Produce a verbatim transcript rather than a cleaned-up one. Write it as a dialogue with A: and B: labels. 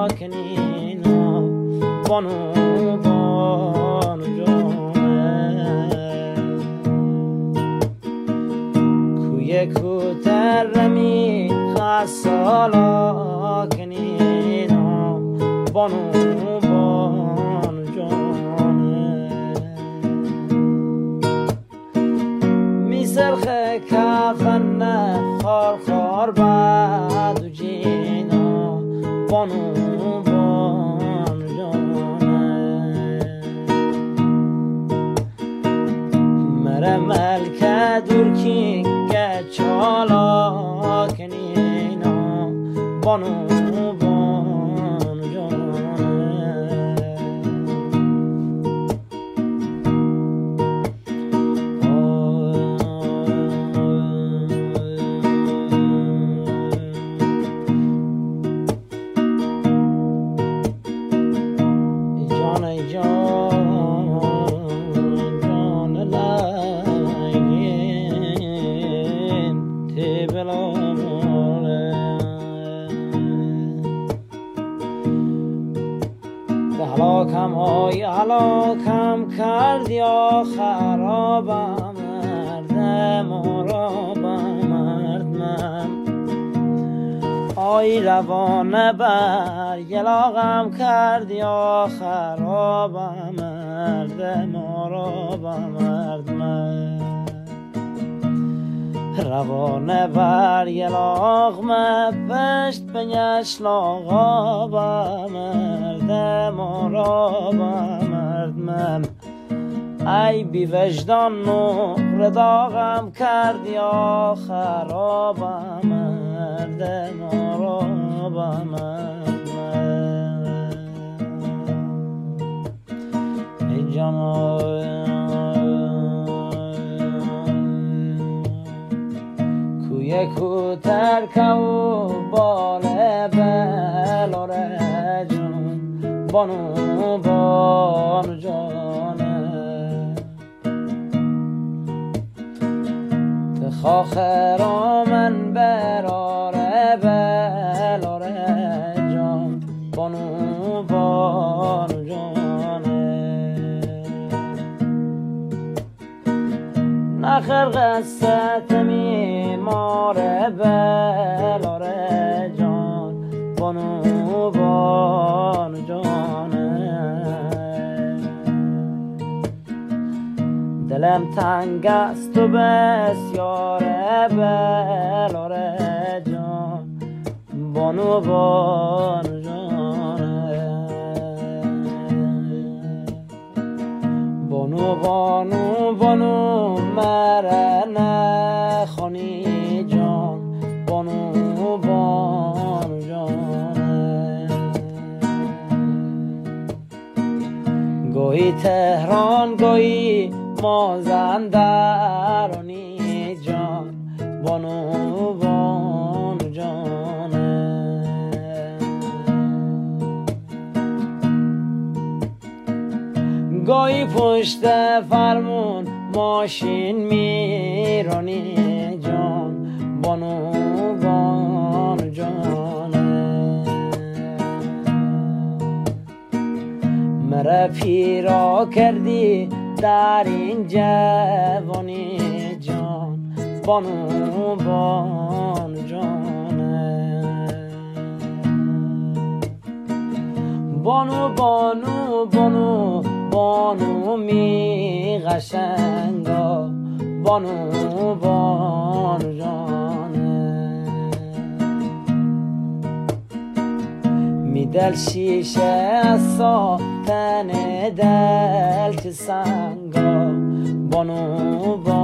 A: کنینا بانو بانو جانه کوی کوتر رمی خسالا کنینا بانو بانو جانه میسرخ کفن خار خار بعد و جینا بانو بانو جانه مره ملکه دور کی گچالا کنینا بانو بانو جانه هلاکم های هلاکم کرد یا خرابم مردم آرابم مردم آی روانه بر یلاغم کرد یا خرابم مردم آرابم مردم روانه بر یلاغ پشت بنیش لاغا با مردم آرا با مردمم ای بی وجدان نقر داغم کرد یا خرابم مردم آرا با مردمم ای جانای یکو ترکو باله بلاره جان بانو بانو جانه تخاخر من براره بلاره جان بانو بانو جانه نخر قصت می ماره بلاره جان بانو بانو جانه دلم تنگ است و بسیاره بلاره جان بانو بانو جانه بانو بانو بانو مره نخوانی جان بانو بانو جانه گویی تهران گویی مازندرانی جان بانو بانو جانه گویی پشت فرمون ماشین میرانی جان بانو بانو جانه مرا پیرا کردی در این جوانی جان بانو بانو جانه بانو بانو بانو بانو می قشنگا بانو بانو جانه می دل شیشه از ساتن دل چه سنگا بانو بانو